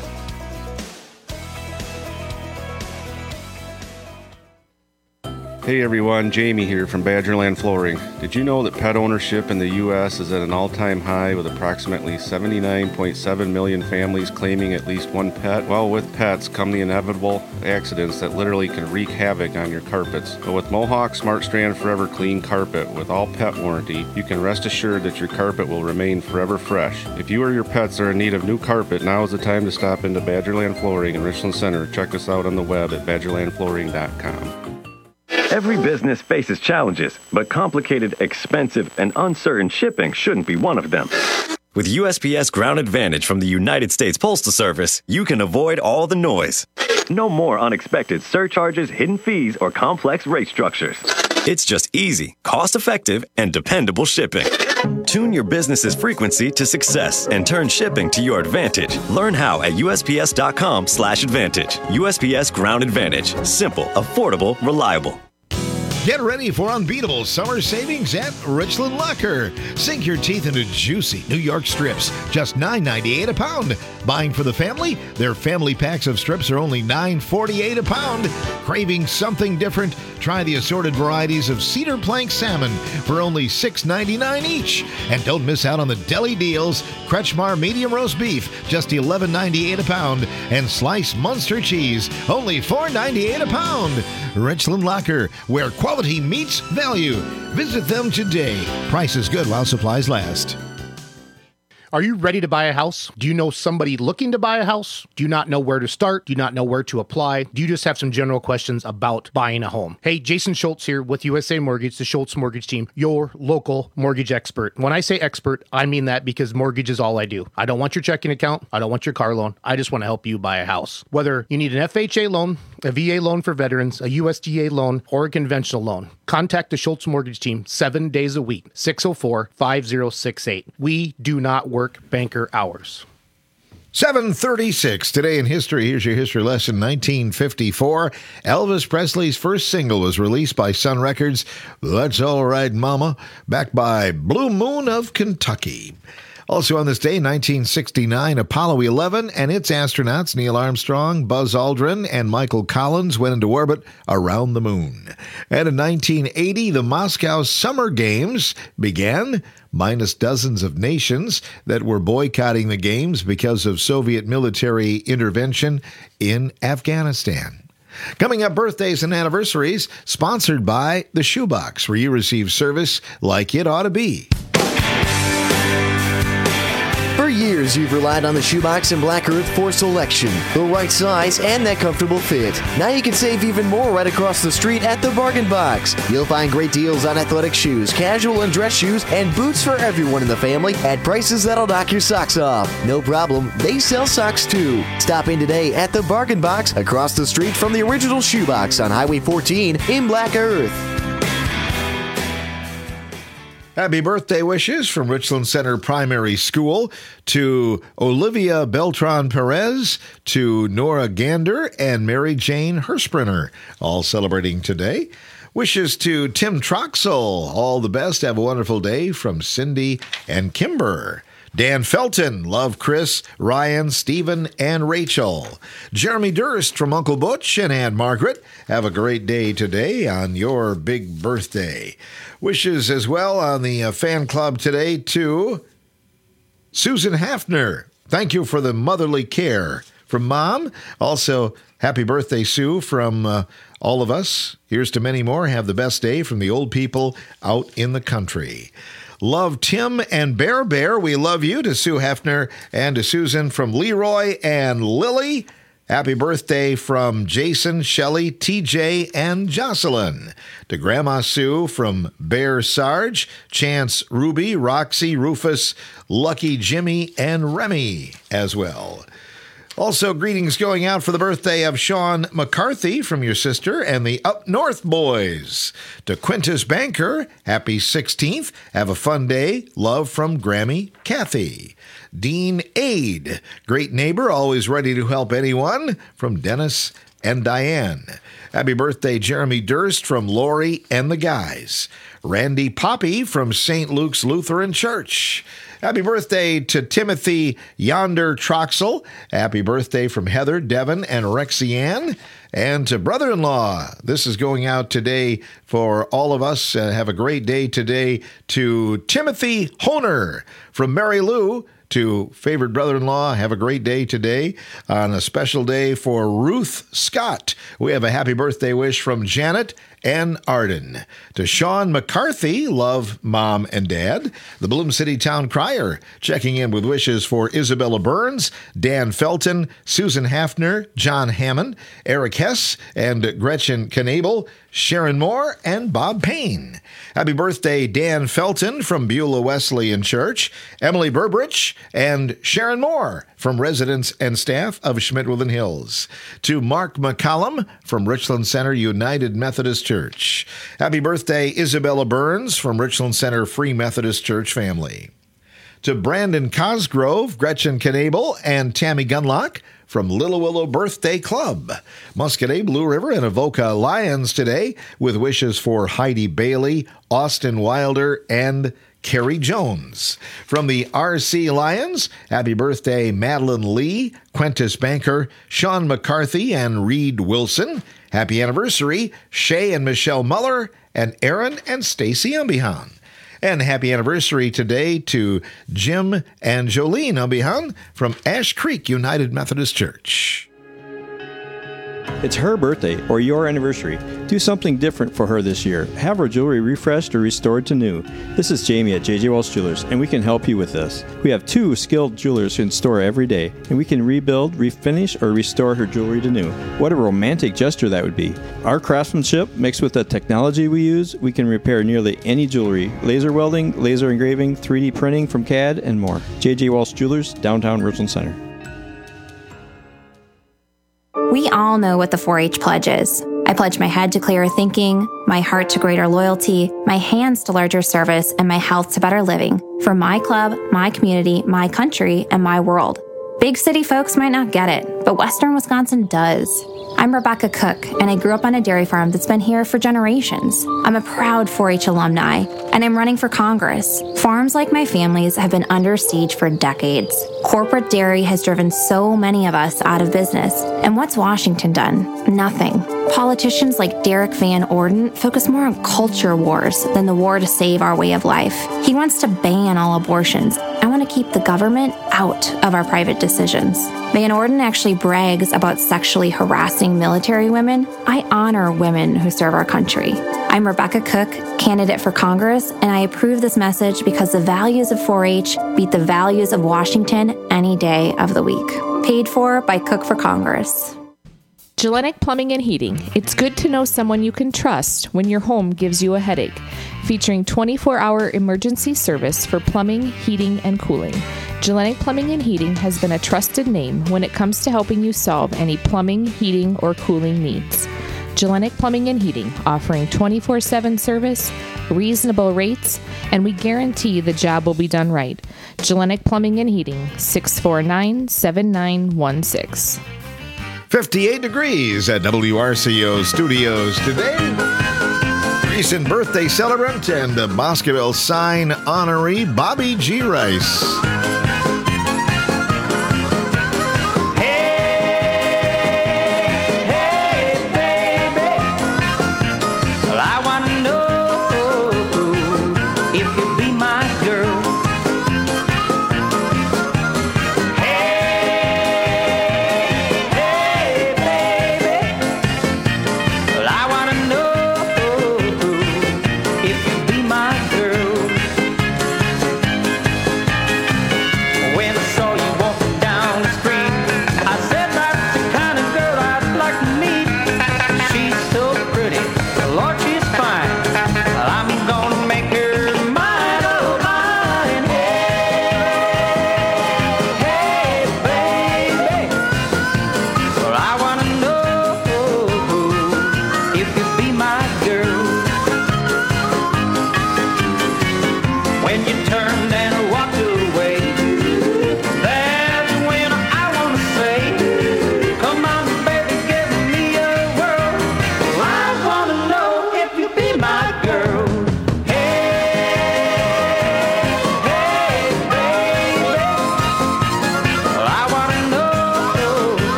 Hey everyone, Jamie here from Badgerland Flooring. Did you know that pet ownership in the U S is at an all-time high with approximately seventy-nine point seven million families claiming at least one pet? Well, with pets come the inevitable accidents that literally can wreak havoc on your carpets. But with Mohawk Smart Strand Forever Clean Carpet with all pet warranty, you can rest assured that your carpet will remain forever fresh. If you or your pets are in need of new carpet, now is the time to stop into Badgerland Flooring in Richland Center. Check us out on the web at badgerland flooring dot com. Every business faces challenges, but complicated, expensive, and uncertain shipping shouldn't be one of them. With U S P S Ground Advantage from the United States Postal Service, you can avoid all the noise. No more unexpected surcharges, hidden fees, or complex rate structures. It's just easy, cost-effective, and dependable shipping. Tune your business's frequency to success and turn shipping to your advantage. Learn how at U S P S dot com slash advantage. U S P S Ground Advantage. Simple, affordable, reliable. Get ready for unbeatable summer savings at Richland Locker. Sink your teeth into juicy New York strips, just nine ninety-eight a pound. Buying for the family? Their family packs of strips are only nine forty-eight a pound. Craving something different? Try the assorted varieties of cedar plank salmon for only six ninety-nine each. And don't miss out on the deli deals. Kretschmar medium roast beef, just eleven ninety-eight a pound. And sliced Munster cheese, only four ninety-eight a pound. Richland Locker, where quality meets value. Visit them today. Price is good while supplies last. Are you ready to buy a house? Do you know somebody looking to buy a house? Do you not know where to start? Do you not know where to apply? Do you just have some general questions about buying a home? Hey, Jason Schultz here with U S A Mortgage, the Schultz Mortgage Team, your local mortgage expert. When I say expert, I mean that because mortgage is all I do. I don't want your checking account. I don't want your car loan. I just want to help you buy a house. Whether you need an F H A loan, a V A loan for veterans, a U S D A loan, or a conventional loan, contact the Schultz Mortgage Team seven days a week, six oh four, five oh six eight. We do not work banker hours. seven thirty-six. Today in history, here's your history lesson. nineteen fifty-four, Elvis Presley's first single was released by Sun Records, That's All Right Mama, backed by Blue Moon of Kentucky. Also on this day, nineteen sixty-nine, Apollo eleven and its astronauts Neil Armstrong, Buzz Aldrin, and Michael Collins went into orbit around the moon. And in nineteen eighty, the Moscow Summer Games began, minus dozens of nations that were boycotting the games because of Soviet military intervention in Afghanistan. Coming up, birthdays and anniversaries, sponsored by The Shoebox, where you receive service like it ought to be. For years, you've relied on the Shoebox and Black Earth for selection, the right size, and that comfortable fit. Now you can save even more right across the street at the Bargain Box. You'll find great deals on athletic shoes, casual and dress shoes, and boots for everyone in the family at prices that'll knock your socks off. No problem, they sell socks too. Stop in today at the Bargain Box across the street from the original Shoebox on Highway fourteen in Black Earth. Happy birthday wishes from Richland Center Primary School to Olivia Beltran Perez, to Nora Gander, and Mary Jane Hersprinter, all celebrating today. Wishes to Tim Troxel, all the best. Have a wonderful day from Cindy and Kimber. Dan Felton, love Chris, Ryan, Stephen, and Rachel. Jeremy Durst from Uncle Butch and Aunt Margaret. Have a great day today on your big birthday. Wishes as well on the uh, fan club today to Susan Hafner. Thank you for the motherly care from Mom. Also, happy birthday, Sue, from uh, all of us. Here's to many more. Have the best day from the old people out in the country. Love Tim and Bear Bear. We love you, to Sue Hefner and to Susan from Leroy and Lily. Happy birthday from Jason, Shelley, T J, and Jocelyn. To Grandma Sue from Bear Sarge, Chance, Ruby, Roxy, Rufus, Lucky Jimmy, and Remy as well. Also, greetings going out for the birthday of Sean McCarthy from your sister and the Up North Boys. To Quintus Banker, happy sixteenth. Have a fun day. Love from Grammy Kathy. Dean Aid, great neighbor, always ready to help anyone, from Dennis and Diane. Happy birthday, Jeremy Durst from Lori and the Guys. Randy Poppy from Saint Luke's Lutheran Church. Happy birthday to Timothy Yonder Troxel. Happy birthday from Heather, Devin, and Rexianne. And to brother-in-law, this is going out today for all of us. Uh, have a great day today to Timothy Honer from Mary Lou. To favorite brother-in-law, have a great day today on a special day for Ruth Scott. We have a happy birthday wish from Janet and Arden. To Sean McCarthy, love Mom and Dad. The Bloom City Town Crier, checking in with wishes for Isabella Burns, Dan Felton, Susan Hafner, John Hammond, Eric Hess, and Gretchen Knabel, Sharon Moore, and Bob Payne. Happy birthday, Dan Felton from Beulah Wesleyan Church, Emily Burbridge, And Sharon Moore from residents and staff of Schmidt-Woodland Hills. To Mark McCollum from Richland Center United Methodist Church. Happy birthday, Isabella Burns from Richland Center Free Methodist Church family. To Brandon Cosgrove, Gretchen Knabel, and Tammy Gunlock from Little Willow Birthday Club. Muscadet, Blue River, and Avoca Lions today with wishes for Heidi Bailey, Austin Wilder, and Carrie Jones. From the R C Lions, happy birthday Madeline Lee, Quentis Banker, Sean McCarthy, and Reed Wilson. Happy anniversary Shay and Michelle Muller, and Aaron and Stacy Umbihan. And happy anniversary today to Jim and Jolene Umbihan from Ash Creek United Methodist Church. It's her birthday or your anniversary. Do something different for her this year. Have her jewelry refreshed or restored to new. This is Jamie at J J Wells Jewelers, and we can help you with this. We have two skilled jewelers in store every day, and we can rebuild, refinish, or restore her jewelry to new. What a romantic gesture that would be. Our craftsmanship, mixed with the technology we use, we can repair nearly any jewelry. Laser welding, laser engraving, three D printing from C A D, and more. J J Wells Jewelers, downtown Richland Center. We all know what the four H pledge is. I pledge my head to clearer thinking, my heart to greater loyalty, my hands to larger service, and my health to better living for my club, my community, my country, and my world. Big city folks might not get it, but Western Wisconsin does. I'm Rebecca Cook, and I grew up on a dairy farm that's been here for generations. I'm a proud four H alumni, and I'm running for Congress. Farms like my family's have been under siege for decades. Corporate dairy has driven so many of us out of business. And what's Washington done? Nothing. Politicians like Derek Van Orden focus more on culture wars than the war to save our way of life. He wants to ban all abortions. I want to keep the government out of our private decisions. Van Orden actually brags about sexually harassing military women. I honor women who serve our country. I'm Rebecca Cook, candidate for Congress, and I approve this message because the values of four H beat the values of Washington any day of the week. Paid for by Cook for Congress. Gellenic Plumbing and Heating. It's good to know someone you can trust when your home gives you a headache. Featuring twenty-four hour emergency service for plumbing, heating, and cooling. Gellenic Plumbing and Heating has been a trusted name when it comes to helping you solve any plumbing, heating, or cooling needs. Gellenic Plumbing and Heating, offering twenty-four seven service, reasonable rates, and we guarantee the job will be done right. Gellenic Plumbing and Heating, six four nine, seven nine one six. fifty-eight degrees at W R C O Studios today. Recent birthday celebrant and a Boscoville sign honoree, Bobby G. Rice.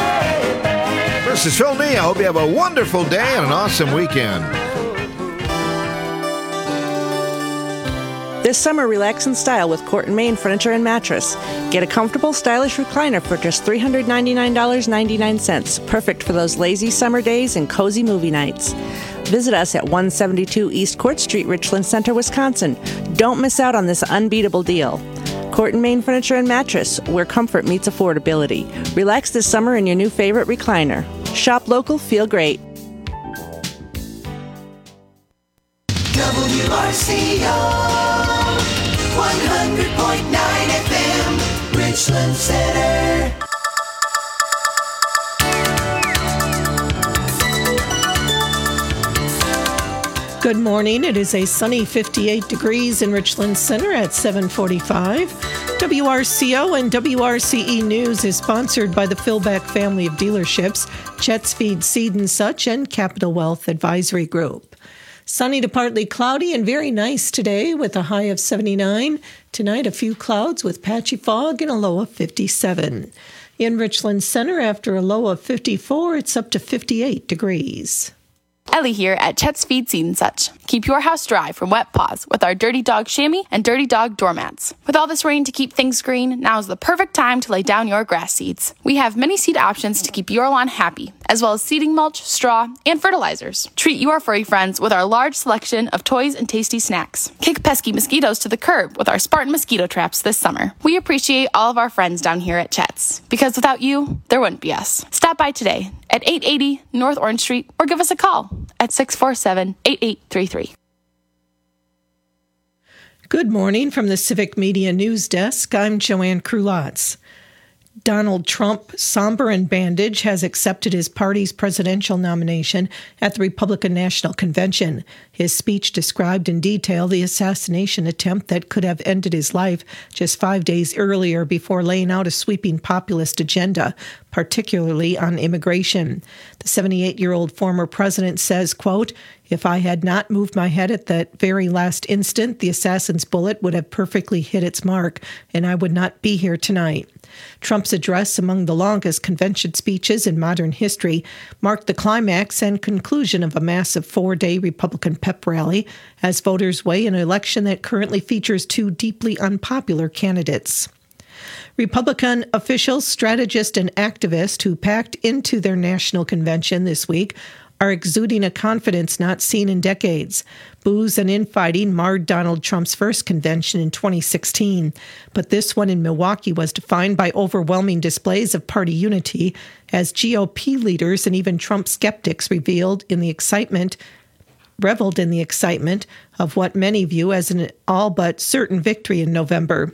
This is Phil Nee. I hope you have a wonderful day and an awesome weekend. This summer, relax in style with Court and Main Furniture and Mattress. Get a comfortable, stylish recliner for just three hundred ninety-nine dollars and ninety-nine cents. Perfect for those lazy summer days and cozy movie nights. Visit us at one seventy-two East Court Street, Richland Center, Wisconsin. Don't miss out on this unbeatable deal. Court and Main Furniture and Mattress, where comfort meets affordability. Relax this summer in your new favorite recliner. Shop local, feel great. W R C O one hundred point nine F M, Richland Center. Good morning. It is a sunny fifty-eight degrees in Richland Center at seven forty-five. W R C O and W R C E News is sponsored by the Philback family of dealerships, Chet's Feed, Seed and Such, and Capital Wealth Advisory Group. Sunny to partly cloudy and very nice today with a high of seventy-nine. Tonight, a few clouds with patchy fog and a low of fifty-seven. In Richland Center, after a low of fifty-four, it's up to fifty-eight degrees. Ellie here at Chet's Feed, Seed and Such. Keep your house dry from wet paws with our Dirty Dog chamois and Dirty Dog doormats. With all this rain to keep things green, now is the perfect time to lay down your grass seeds. We have many seed options to keep your lawn happy, as well as seeding mulch, straw, and fertilizers. Treat your furry friends with our large selection of toys and tasty snacks. Kick pesky mosquitoes to the curb with our Spartan mosquito traps this summer. We appreciate all of our friends down here at Chet's, because without you, there wouldn't be us. Stop by today at eight eighty North Orange Street or give us a call at six four seven, eight eight three three. Good morning from the Civic Media News Desk. I'm Joanne Krulotz. Donald Trump, somber and bandaged, has accepted his party's presidential nomination at the Republican National Convention. His speech described in detail the assassination attempt that could have ended his life just five days earlier before laying out a sweeping populist agenda, particularly on immigration. The seventy-eight-year-old former president says, quote, "If I had not moved my head at that very last instant, the assassin's bullet would have perfectly hit its mark, and I would not be here tonight." Trump's address, among the longest convention speeches in modern history, marked the climax and conclusion of a massive four-day Republican pep rally as voters weigh an election that currently features two deeply unpopular candidates. Republican officials, strategists, and activists who packed into their national convention this week are exuding a confidence not seen in decades. Booze and infighting marred Donald Trump's first convention in twenty sixteen, but this one in Milwaukee was defined by overwhelming displays of party unity as G O P leaders and even Trump skeptics revealed in the excitement, reveled in the excitement of what many view as an all but certain victory in November.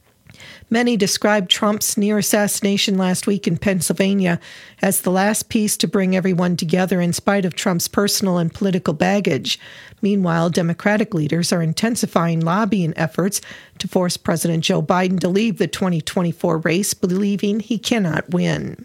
Many described Trump's near assassination last week in Pennsylvania as the last piece to bring everyone together in spite of Trump's personal and political baggage. Meanwhile, Democratic leaders are intensifying lobbying efforts to force President Joe Biden to leave the twenty twenty-four race, believing he cannot win.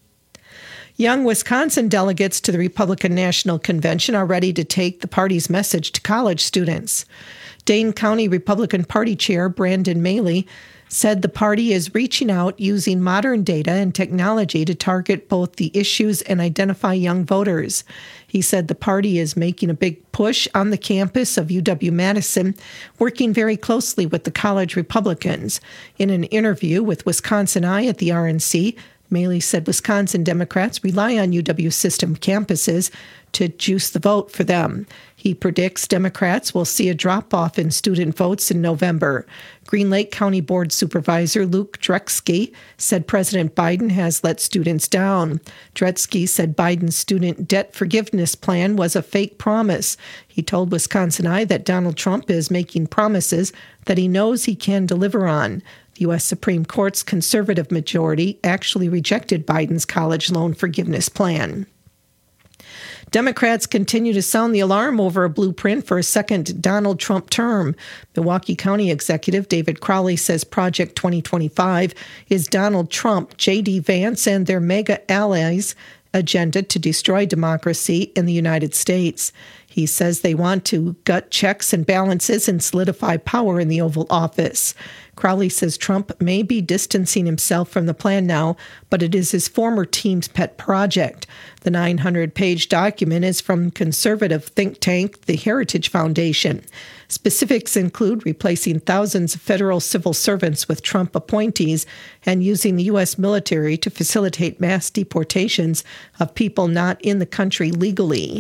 Young Wisconsin delegates to the Republican National Convention are ready to take the party's message to college students. Dane County Republican Party Chair Brandon Maley said the party is reaching out using modern data and technology to target both the issues and identify young voters. He said the party is making a big push on the campus of U W-Madison, working very closely with the college Republicans. In an interview with Wisconsin Eye at the R N C, Maley said Wisconsin Democrats rely on U W system campuses to juice the vote for them. He predicts Democrats will see a drop-off in student votes in November. Green Lake County Board Supervisor Luke Drexky said President Biden has let students down. Drexky said Biden's student debt forgiveness plan was a fake promise. He told Wisconsin Eye that Donald Trump is making promises that he knows he can deliver on. The U S Supreme Court's conservative majority actually rejected Biden's college loan forgiveness plan. Democrats continue to sound the alarm over a blueprint for a second Donald Trump term. Milwaukee County Executive David Crowley says Project twenty twenty-five is Donald Trump, J D. Vance, and their mega allies' agenda to destroy democracy in the United States. He says they want to gut checks and balances and solidify power in the Oval Office. Crowley says Trump may be distancing himself from the plan now, but it is his former team's pet project. The nine hundred page document is from conservative think tank, the Heritage Foundation. Specifics include replacing thousands of federal civil servants with Trump appointees and using the U S military to facilitate mass deportations of people not in the country legally.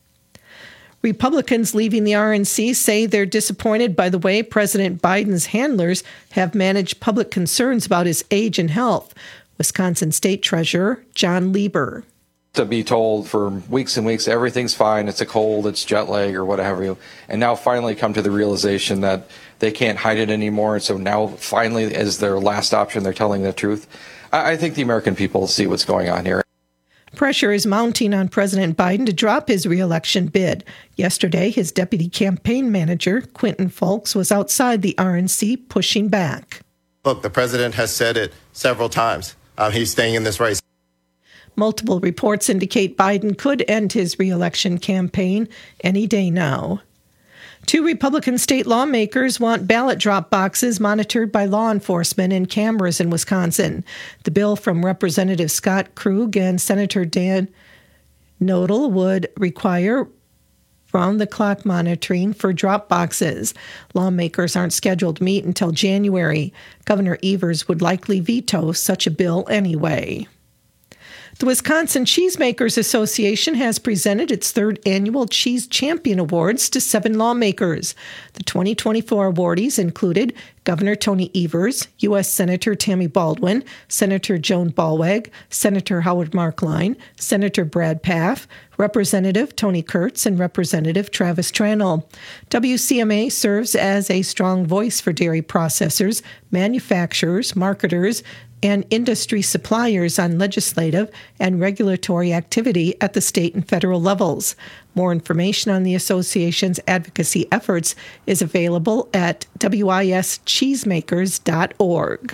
Republicans leaving the R N C say they're disappointed by the way President Biden's handlers have managed public concerns about his age and health. Wisconsin State Treasurer John Lieber. To be told for weeks and weeks, everything's fine, it's a cold, it's jet lag or whatever, and now finally come to the realization that they can't hide it anymore, and so now finally as their last option, they're telling the truth. I think the American people see what's going on here. Pressure is mounting on President Biden to drop his re-election bid. Yesterday, his deputy campaign manager, Quentin Fulks, was outside the R N C pushing back. Look, the president has said it several times. Um, he's staying in this race. Multiple reports indicate Biden could end his re-election campaign any day now. Two Republican state lawmakers want ballot drop boxes monitored by law enforcement and cameras in Wisconsin. The bill from Representative Scott Krug and Senator Dan Nodal would require round-the-clock monitoring for drop boxes. Lawmakers aren't scheduled to meet until January. Governor Evers would likely veto such a bill anyway. The Wisconsin Cheesemakers Association has presented its third annual Cheese Champion Awards to seven lawmakers. The twenty twenty-four awardees included Governor Tony Evers, U S Senator Tammy Baldwin, Senator Joan Ballweg, Senator Howard Markline, Senator Brad Pfaff, Representative Tony Kurtz, and Representative Travis Tranel. W C M A serves as a strong voice for dairy processors, manufacturers, marketers, and industry suppliers on legislative and regulatory activity at the state and federal levels. More information on the association's advocacy efforts is available at w i s cheesemakers dot org.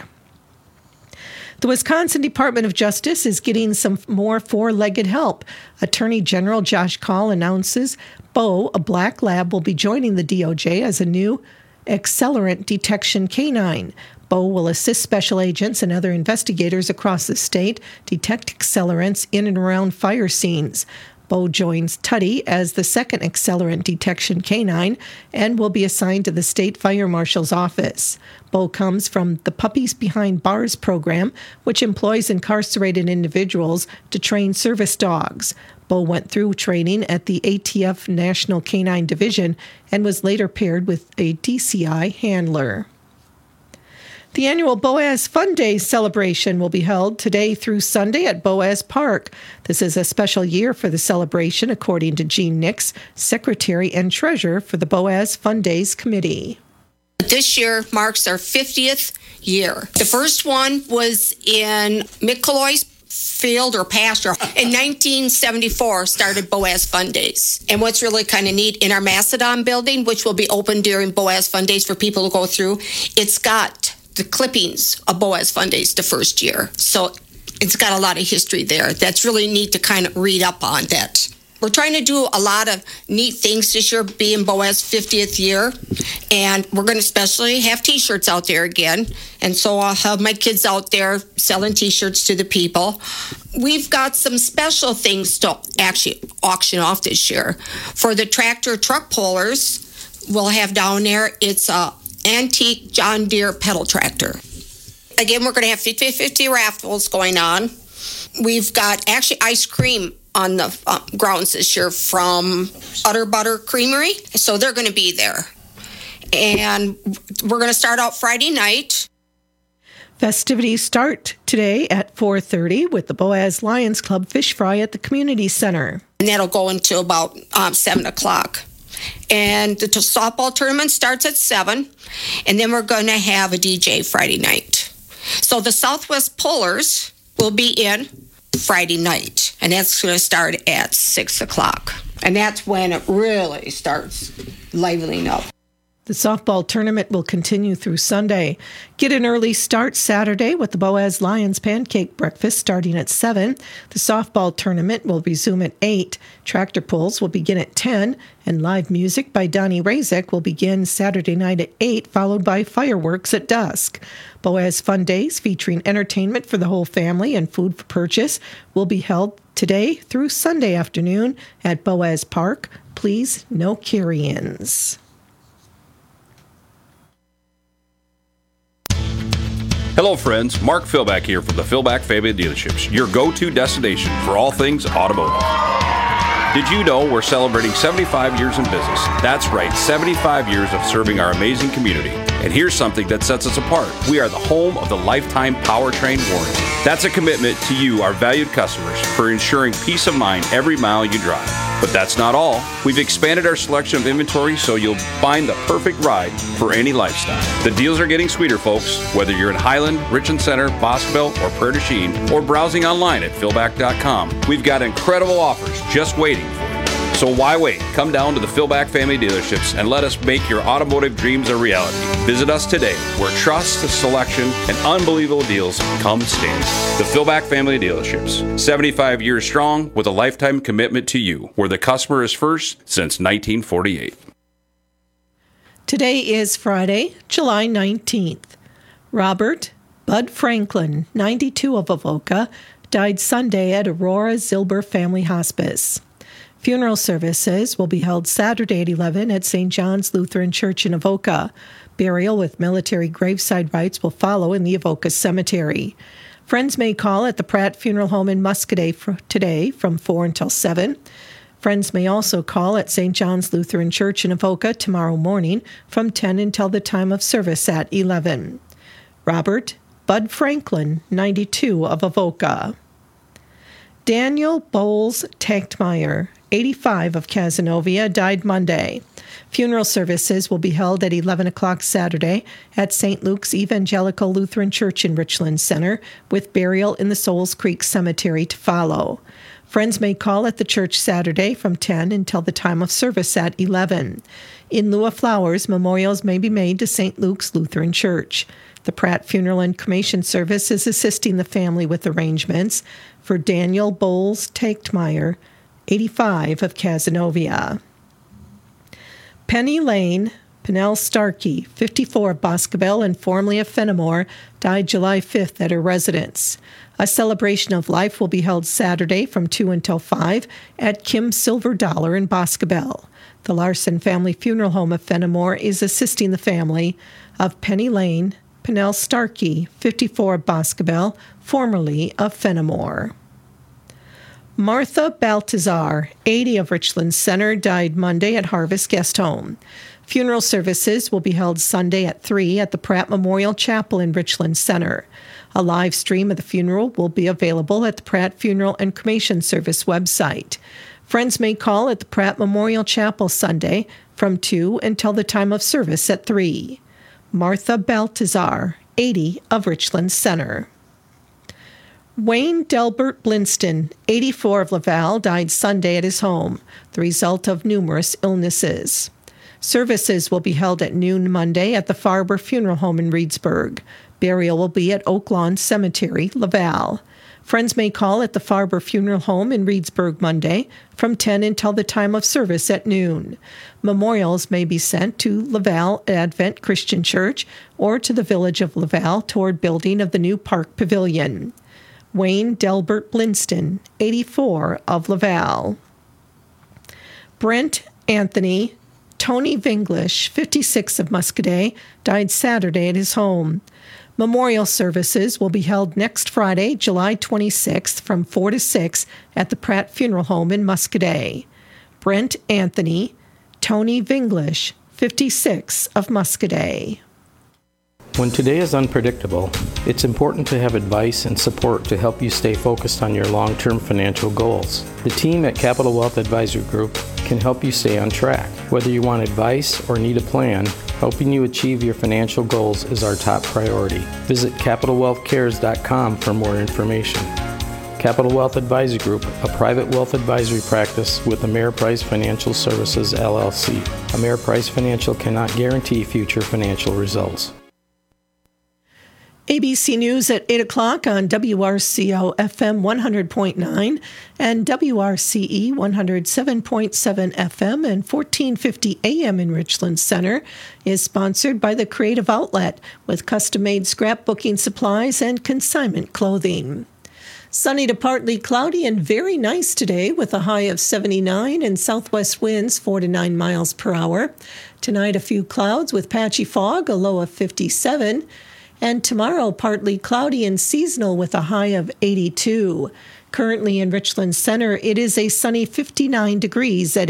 The Wisconsin Department of Justice is getting some more four-legged help. Attorney General Josh Kaul announces Bo, a black lab, will be joining the D O J as a new accelerant detection canine. Bo will assist special agents and other investigators across the state detect accelerants in and around fire scenes. Bo joins Tuddy as the second accelerant detection canine and will be assigned to the state fire marshal's office. Bo comes from the Puppies Behind Bars program, which employs incarcerated individuals to train service dogs. Bo went through training at the A T F National Canine Division and was later paired with a D C I handler. The annual Boaz Fun Day celebration will be held today through Sunday at Boaz Park. This is a special year for the celebration, according to Jean Nix, Secretary and Treasurer for the Boaz Fun Days Committee. This year marks our fiftieth year. The first one was in Mick Colloy's field or pasture. In nineteen seventy-four, started Boaz Fun Days. And what's really kind of neat, in our Macedon building, which will be open during Boaz Fun Days for people to go through, it's got the clippings of Boaz Fun Days the first year. So it's got a lot of history there. That's really neat to kind of read up on that. We're trying to do a lot of neat things this year, being Boaz fiftieth year. And we're going to especially have T-shirts out there again. And so I'll have my kids out there selling T-shirts to the people. We've got some special things to actually auction off this year. For the tractor truck pullers, we'll have down there, it's a antique John Deere pedal tractor. Again, we're going to have fifty-fifty raffles going on. We've got actually ice cream on the uh, grounds this year from Utter Butter Creamery, so they're going to be there. And we're going to start out Friday night. Festivities start today at four thirty with the Boaz Lions Club Fish Fry at the Community Center. And that'll go until about um, seven o'clock. And the softball tournament starts at seven, and then we're going to have a D J Friday night. So the Southwest Pullers will be in Friday night, and that's going to start at six o'clock. And that's when it really starts livening up. The softball tournament will continue through Sunday. Get an early start Saturday with the Boaz Lions Pancake Breakfast starting at seven. The softball tournament will resume at eight. Tractor pulls will begin at ten. And live music by Donnie Razek will begin Saturday night at eight, followed by fireworks at dusk. Boaz Fun Days, featuring entertainment for the whole family and food for purchase, will be held today through Sunday afternoon at Boaz Park. Please, no carry-ins. Hello friends, Mark Philback here from the Philback Family Dealerships, your go-to destination for all things automotive. Did you know we're celebrating seventy-five years in business? That's right, seventy-five years of serving our amazing community. And here's something that sets us apart. We are the home of the lifetime powertrain warranty. That's a commitment to you, our valued customers, for ensuring peace of mind every mile you drive. But that's not all. We've expanded our selection of inventory so you'll find the perfect ride for any lifestyle. The deals are getting sweeter, folks. Whether you're in Highland, Richland Center, Boscoville, or Prairie du Chien, or browsing online at philback dot com, we've got incredible offers just waiting for you. So why wait? Come down to the Philback Family Dealerships and let us make your automotive dreams a reality. Visit us today, where trust, selection, and unbelievable deals come standard. The Philback Family Dealerships, seventy-five years strong with a lifetime commitment to you, where the customer is first since nineteen forty-eight. Today is Friday, July nineteenth. Robert Bud Franklin, ninety-two, of Avoca, died Sunday at Aurora Zilber Family Hospice. Funeral services will be held Saturday at eleven at Saint John's Lutheran Church in Avoca. Burial with military graveside rites will follow in the Avoca Cemetery. Friends may call at the Pratt Funeral Home in Muscadet for today from four until seven. Friends may also call at Saint John's Lutheran Church in Avoca tomorrow morning from ten until the time of service at eleven. Robert Bud Franklin, ninety-two, of Avoca. Daniel Bowles Tachtmeyer, eighty-five, of Cazenovia, died Monday. Funeral services will be held at eleven o'clock Saturday at Saint Luke's Evangelical Lutheran Church in Richland Center, with burial in the Souls Creek Cemetery to follow. Friends may call at the church Saturday from ten until the time of service at eleven. In lieu of flowers, memorials may be made to Saint Luke's Lutheran Church. The Pratt Funeral and Cremation Service is assisting the family with arrangements for Daniel Bowles Tachtmeyer, eighty-five, of Cazenovia. Penny Lane Pennell Starkey, fifty-four, of Boscoville and formerly of Fenimore, died July fifth at her residence. A celebration of life will be held Saturday from two until five at Kim Silver Dollar in Boscoville. The Larson Family Funeral Home of Fenimore is assisting the family of Penny Lane Pennell Starkey, fifty-four, of Boscoville, formerly of Fenimore. Martha Baltazar, eighty, of Richland Center, died Monday at Harvest Guest Home. Funeral services will be held Sunday at three at the Pratt Memorial Chapel in Richland Center. A live stream of the funeral will be available at the Pratt Funeral and Cremation Service website. Friends may call at the Pratt Memorial Chapel Sunday from two until the time of service at three. Martha Baltazar, eighty, of Richland Center. Wayne Delbert Blinston, eighty-four, of Laval, died Sunday at his home, the result of numerous illnesses. Services will be held at noon Monday at the Farber Funeral Home in Reedsburg. Burial will be at Oak Lawn Cemetery, Laval. Friends may call at the Farber Funeral Home in Reedsburg Monday from ten until the time of service at noon. Memorials may be sent to Laval Advent Christian Church or to the Village of Laval toward building of the new Park Pavilion. Wayne Delbert Blinston, eighty-four, of Laval. Brent Anthony Tony Vinglish, fifty-six, of Muscadet, died Saturday at his home. Memorial services will be held next Friday, July twenty-sixth, from four to six at the Pratt Funeral Home in Muscadet. Brent Anthony Tony Vinglish, fifty-six, of Muscadet. When today is unpredictable, it's important to have advice and support to help you stay focused on your long-term financial goals. The team at Capital Wealth Advisory Group can help you stay on track. Whether you want advice or need a plan, helping you achieve your financial goals is our top priority. Visit capital wealth cares dot com for more information. Capital Wealth Advisory Group, a private wealth advisory practice with Ameriprise Financial Services, L L C. Ameriprise Financial cannot guarantee future financial results. A B C News at eight o'clock on W R C O F M one hundred point nine and W R C E one oh seven point seven F M and fourteen fifty A M in Richland Center is sponsored by the Creative Outlet with custom-made scrapbooking supplies and consignment clothing. Sunny to partly cloudy and very nice today with a high of seventy-nine and southwest winds four to nine miles per hour. Tonight a few clouds with patchy fog, a low of fifty-seven. And tomorrow, partly cloudy and seasonal with a high of eighty-two. Currently in Richland Center, it is a sunny fifty-nine degrees at